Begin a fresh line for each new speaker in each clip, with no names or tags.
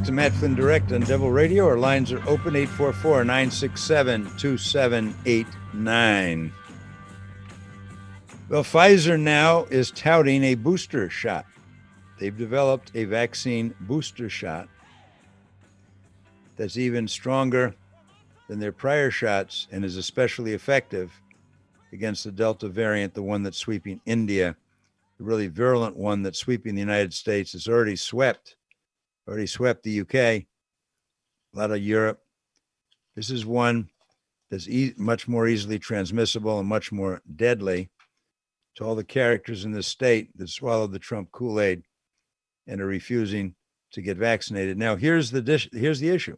to Matt Flynn Direct on Devil Radio. Our lines are open, 844-967-2789. Well, Pfizer now is touting a booster shot. They've developed a vaccine booster shot that's even stronger than their prior shots and is especially effective against the Delta variant, the one that's sweeping India, the really virulent one that's sweeping the United States. Has already swept the UK, a lot of Europe. This is one that's much more easily transmissible and much more deadly to all the characters in this state that swallowed the Trump Kool-Aid and are refusing to get vaccinated. Now, here's the issue.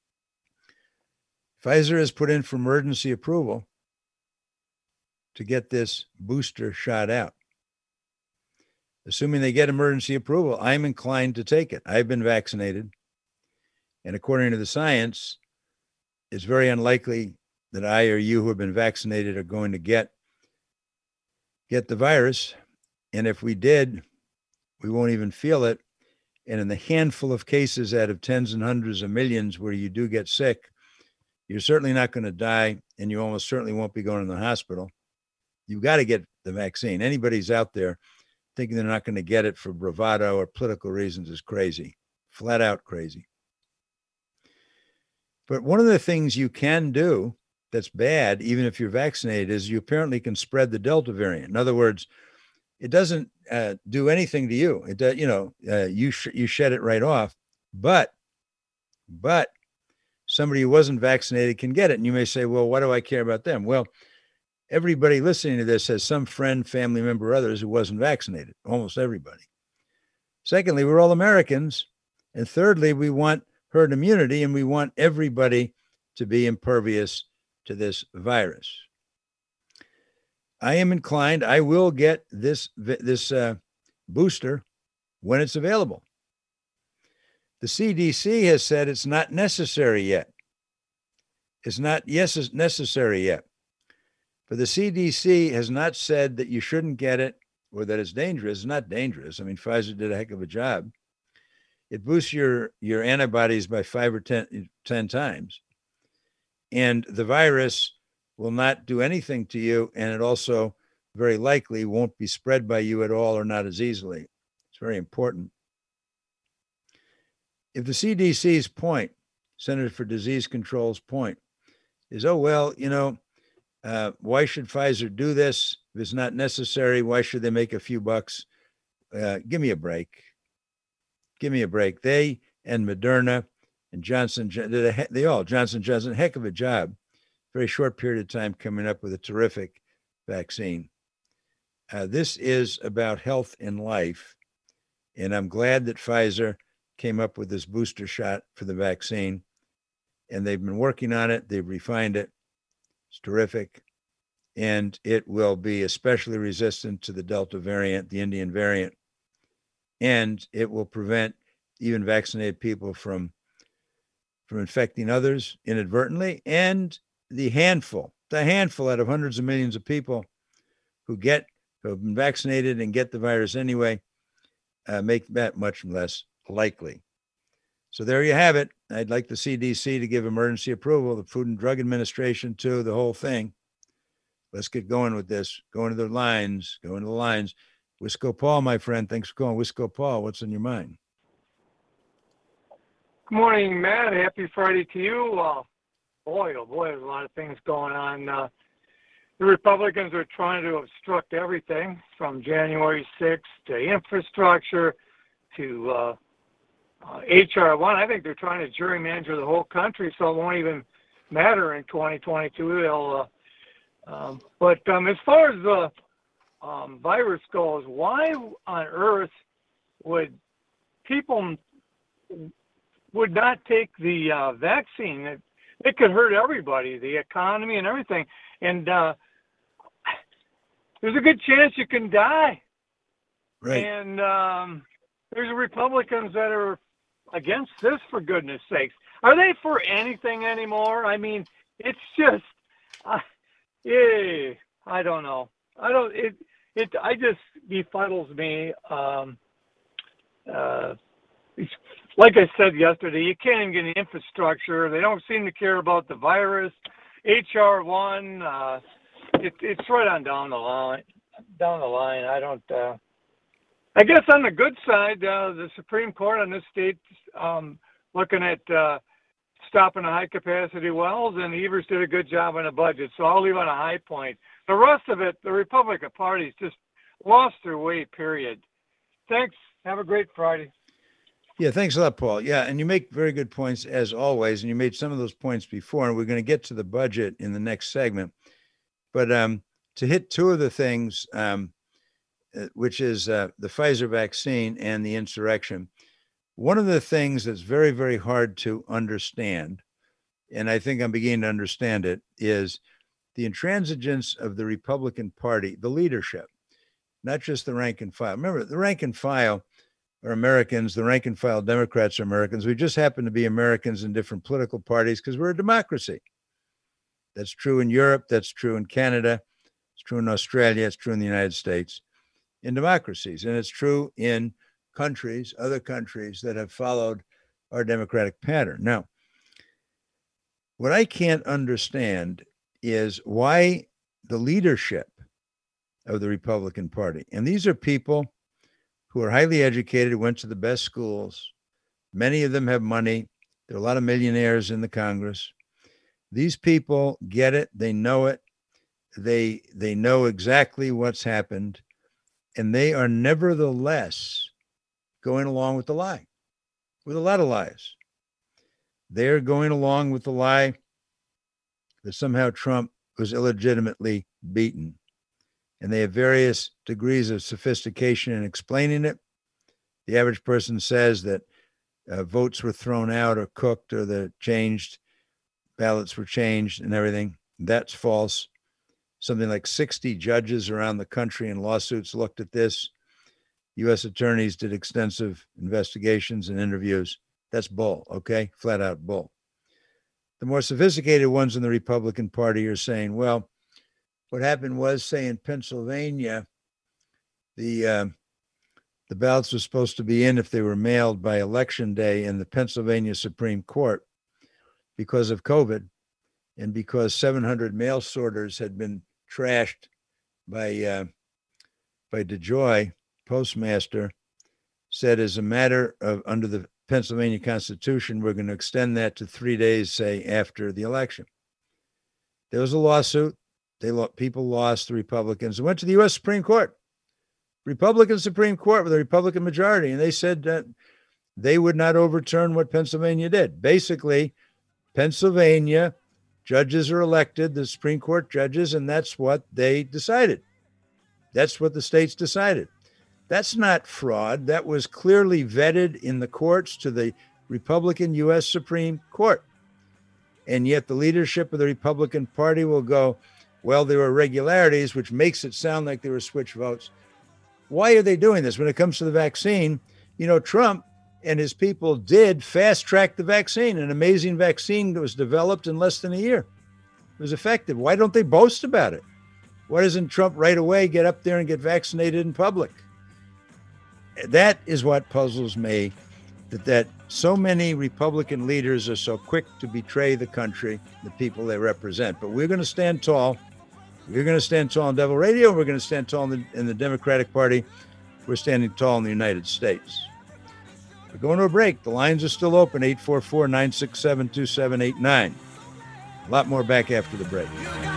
Pfizer has put in for emergency approval to get this booster shot out. Assuming they get emergency approval, I'm inclined to take it. I've been vaccinated. And according to the science, it's very unlikely that I or you who have been vaccinated are going to get the virus. And if we did, we won't even feel it. And in the handful of cases out of tens and hundreds of millions where you do get sick, you're certainly not going to die, and you almost certainly won't be going to the hospital. You've got to get the vaccine. Anybody's out there thinking they're not going to get it for bravado or political reasons is crazy, flat out crazy. But one of the things you can do that's bad, even if you're vaccinated, is you apparently can spread the Delta variant. In other words, it doesn't do anything to you. It does, you shed it right off, but somebody who wasn't vaccinated can get it. And you may say, well, why do I care about them? Well, everybody listening to this has some friend, family member, or others who wasn't vaccinated, almost everybody. Secondly, we're all Americans. And thirdly, we want herd immunity, and we want everybody to be impervious to this virus. I am inclined, I will get this booster when it's available. The CDC has said it's not necessary yet. It's not necessary yet. But the CDC has not said that you shouldn't get it or that it's dangerous. It's not dangerous. I mean, Pfizer did a heck of a job. It boosts your antibodies by 5 or 10 times. And the virus will not do anything to you. And it also very likely won't be spread by you at all or not as easily. It's very important. If the CDC's point, Center for Disease Control's point, is, oh, well, why should Pfizer do this? If it's not necessary, why should they make a few bucks? Give me a break. Give me a break. They and Moderna and Johnson Johnson, heck of a job. Very short period of time coming up with a terrific vaccine. This is about health and life. And I'm glad that Pfizer came up with this booster shot for the vaccine. And they've been working on it. They've refined it. It's terrific. And it will be especially resistant to the Delta variant, the Indian variant. And it will prevent even vaccinated people from infecting others inadvertently. And the handful out of hundreds of millions of people who have been vaccinated and get the virus anyway, make that much less likely. So there you have it. I'd like the CDC to give emergency approval, the Food and Drug Administration too, the whole thing. Let's get going with this. Go into the lines. Wisco Paul, my friend. Thanks for calling. Wisco Paul, what's on your mind?
Good morning, Matt. Happy Friday to you. Boy, there's a lot of things going on. The Republicans are trying to obstruct everything from January 6th to infrastructure to HR 1. I think they're trying to gerrymander the whole country so it won't even matter in 2022. But as far as the virus goes, why on earth would people would not take the vaccine? It could hurt everybody, the economy and everything. And there's a good chance you can die.
Right.
And there's Republicans that are against this, for goodness sakes. Are they for anything anymore? I mean, it's just, I don't know. It just befuddles me. it's, like I said yesterday, you can't even get any infrastructure. They don't seem to care about the virus. HR1, it's right on down the line. Down the line, I don't. I guess on the good side, the Supreme Court on this state looking at stopping the high capacity wells, and Evers did a good job on the budget. So I'll leave on a high point. The rest of it, the Republican Party's just lost their way. Period. Thanks. Have a great Friday.
Yeah, thanks a lot, Paul. Yeah, and you make very good points as always, and you made some of those points before, and we're going to get to the budget in the next segment. But to hit two of the things, which is the Pfizer vaccine and the insurrection, one of the things that's very, very hard to understand, and I think I'm beginning to understand it, is the intransigence of the Republican Party, the leadership, not just the rank and file. Remember, the rank and file are Americans. The rank and file Democrats are Americans. We just happen to be Americans in different political parties because we're a democracy. That's true in Europe. That's true in Canada. It's true in Australia. It's true in the United States, in democracies. And it's true in countries, other countries that have followed our democratic pattern. Now, what I can't understand is why the leadership of the Republican Party, and these are people who are highly educated, went to the best schools. Many of them have money. There are a lot of millionaires in the Congress. These people get it. They know it. They know exactly what's happened. And they are nevertheless going along with the lie, with a lot of lies. They're going along with the lie that somehow Trump was illegitimately beaten. And they have various degrees of sophistication in explaining it. The average person says that votes were thrown out or cooked or they're changed, ballots were changed and everything. That's false. Something like 60 judges around the country in lawsuits looked at this. U.S. attorneys did extensive investigations and interviews. That's bull, okay? Flat out bull. The more sophisticated ones in the Republican Party are saying, well, what happened was, say, in Pennsylvania, the ballots were supposed to be in if they were mailed by Election Day in the Pennsylvania Supreme Court because of COVID and because 700 mail sorters had been trashed by DeJoy, postmaster, said as a matter of under the Pennsylvania Constitution, we're going to extend that to 3 days, say, after the election. There was a lawsuit. People lost, the Republicans. It went to the U.S. Supreme Court, Republican Supreme Court with a Republican majority, and they said that they would not overturn what Pennsylvania did. Basically, Pennsylvania judges are elected, the Supreme Court judges, and that's what they decided. That's what the states decided. That's not fraud. That was clearly vetted in the courts to the Republican U.S. Supreme Court. And yet the leadership of the Republican Party will go, well, there were irregularities, which makes it sound like there were switch votes. Why are they doing this? When it comes to the vaccine, you know, Trump and his people did fast track the vaccine, an amazing vaccine that was developed in less than a year. It was effective. Why don't they boast about it? Why doesn't Trump right away get up there and get vaccinated in public? That is what puzzles me, that so many Republican leaders are so quick to betray the country, the people they represent. But we're going to stand tall. We're going to stand tall on Devil Radio. We're going to stand tall in the Democratic Party. We're standing tall in the United States. We're going to a break. The lines are still open, 844-967-2789. A lot more back after the break.